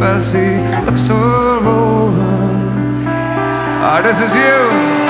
I see looks are over. Ah, this is you.